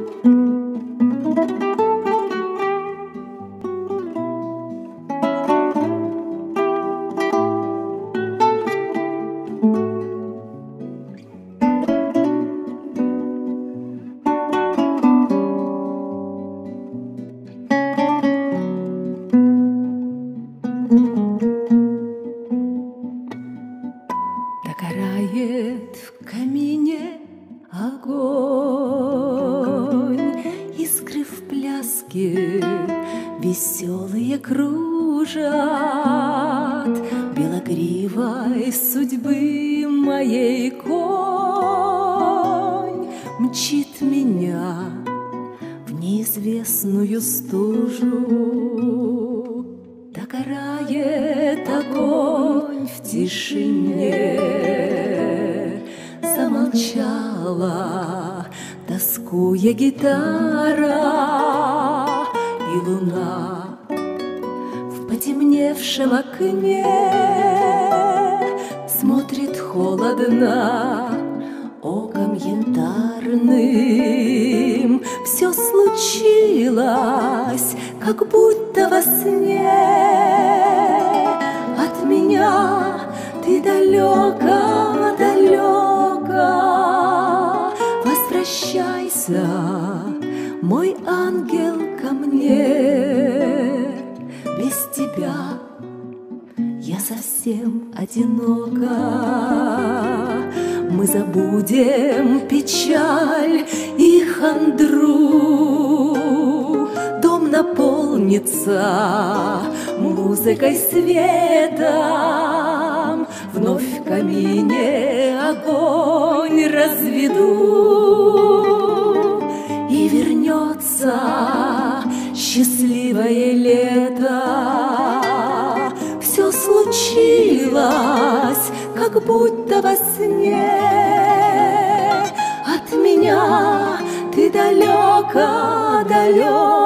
Догорает в камине огонь, искры в пляске веселые кружат. Белогривой судьбы моей конь мчит меня в неизвестную стужу. Догорает огонь в тишине, замолчала, тоскуя гитара, и луна в потемневшем окне смотрит холодно оком янтарным. Все случилось, как будто во сне. От меня ты далеко, далеко. Возвращайся, мой ангел, ко мне. Без тебя я совсем одинока. Мы забудем печаль и хандру. Дом наполнится музыкой света. Вновь в камине огонь разведу, и вернется счастливое лето. Все случилось, как будто во сне. От меня ты далеко, далеко.